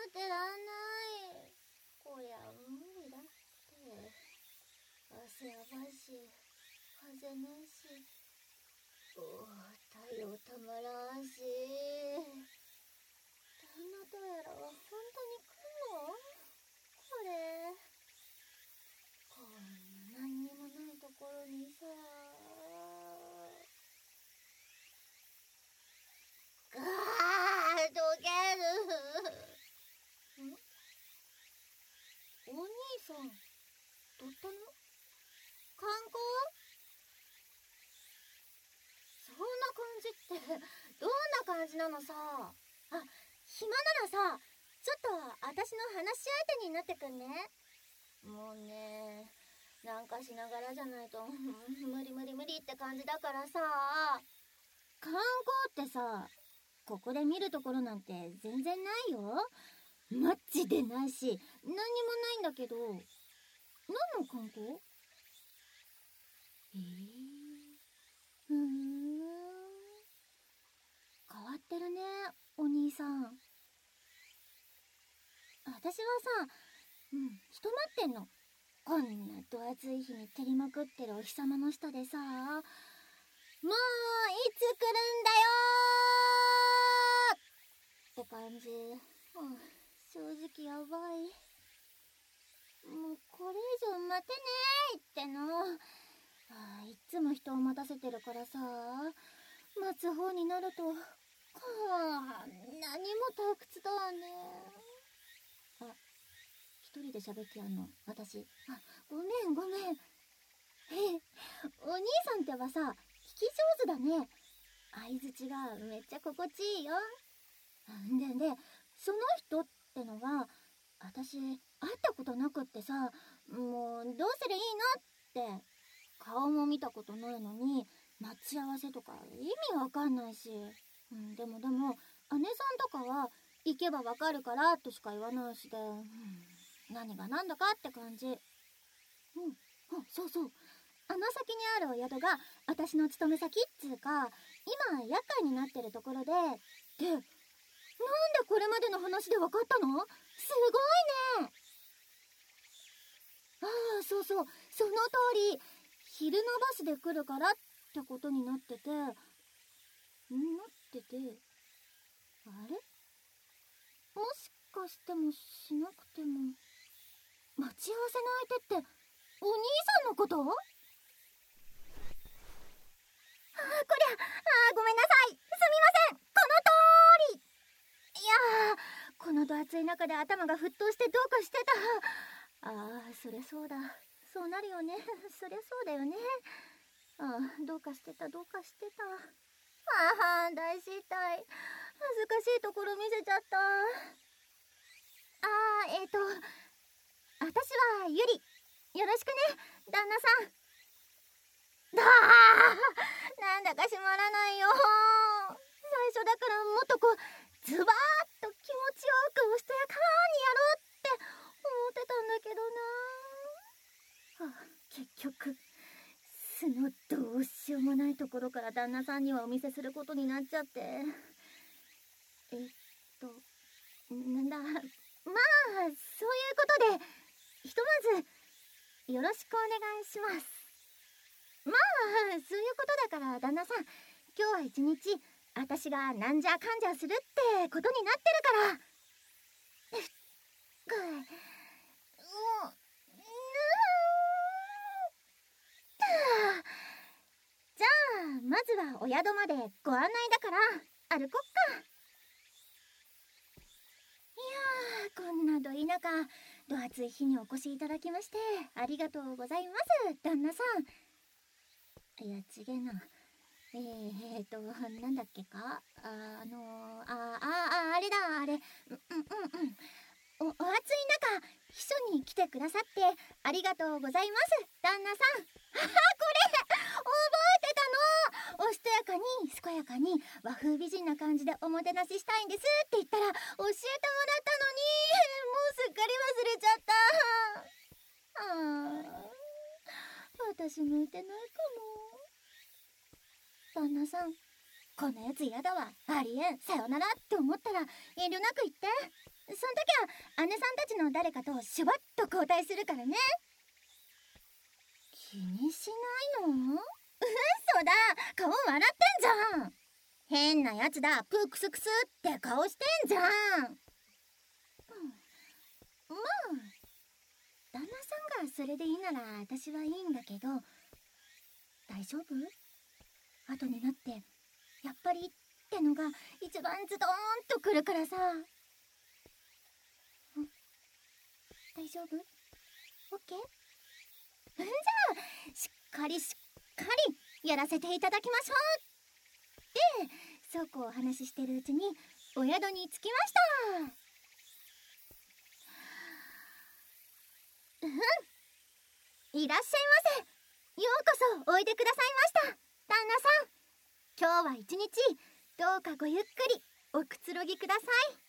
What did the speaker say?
てらんない。こりゃ無理だって。汗やばいし、風ないし、太陽たまらんし。旦那とやらは本当に来んの？これ。こんな何にもないところにさ。ガー溶ける。お兄さん、どったの？観光？そんな感じってどんな感じなのさ。あ、暇ならさ、ちょっと私の話し相手になってくんね。もうね、なんかしながらじゃないと無理って感じだからさ。観光ってさ、ここで見るところなんて全然ないよ。マジでないし、何にもないんだけど。何の観光？変わってるね、お兄さん。私はさ、人待ってんの。こんなど暑い日に照りまくってるお日様の下でさ、もういつ来るんだよーって感じ。正直やばい。もうこれ以上待てねーっての。いっつも人を待たせてるからさ、待つ方になると何も退屈だわね。一人で喋ってやんの私。ごめん。お兄さんってばさ、聞き上手だね。相づちがめっちゃ心地いいよ。でその人ってのは私会ったことなくってさ、もうどうすりゃいいのって。顔も見たことないのに待ち合わせとか意味わかんないし。でも姉さんとかは行けばわかるからとしか言わないしで、何が何だかって感じ。そう。あの先にあるお宿が私の勤め先っつうか、今厄介になってるところで、なんでこれまでの話でわかったの？すごいね。そう、その通り、昼のバスで来るからってことになってて、あれ？もしかしてもしなくても、待ち合わせの相手ってお兄さんのこと？こりゃ、ごめんなさい。すみません。この通り。いやー、このど暑い中で頭が沸騰してどうかしてた。そりゃそうだ。そうなるよね。そりゃそうだよね。どうかしてた。大失態。恥ずかしいところ見せちゃった。私はゆり。よろしくね、旦那さん。なんだか閉まらないよ。最初だからもっとこう、ズバーッと気持ちよくおしとやかにやろうって思ってたんだけどな。結局、素のどうしようもないところから旦那さんにはお見せすることになっちゃって。なんだ、そういうことで、ひとまず、よろしくお願いします。そういうことだから旦那さん、今日は一日、私がなんじゃかんじゃするってことになってるから。じゃあ、まずはお宿までご案内だから、歩こっか。いやー、こんなど田舎、ど暑い日にお越しいただきまして、ありがとうございます、旦那さん。いや、ちげえな。なんだっけか？あれだ、あれ。お暑い中、秘書に来てくださってありがとうございます、旦那さん。これ覚えてたの？おしとやかに健やかに和風美人な感じでおもてなししたいんですって言ったら教えてもらったのに、もうすっかり忘れちゃった。私向いてないかも。旦那さん、こんなやつ嫌だわ、ありえん、さよならって思ったら遠慮なく言って。 そん時は姉さんたちの誰かとシュバッと交代するからね。気にしないの？嘘だ、顔笑ってんじゃん。変なやつだ、プクスクスって顔してんじゃん。まあ旦那さんがそれでいいなら私はいいんだけど、大丈夫？後になってやっぱりってのが一番ズドーンとくるからさ。大丈夫？オッケー？じゃあしっかりやらせていただきましょう。で、そうこうお話ししてるうちにお宿に着きました。いらっしゃいませ。ようこそおいでくださいました、旦那さん。今日は一日どうかごゆっくりおくつろぎください。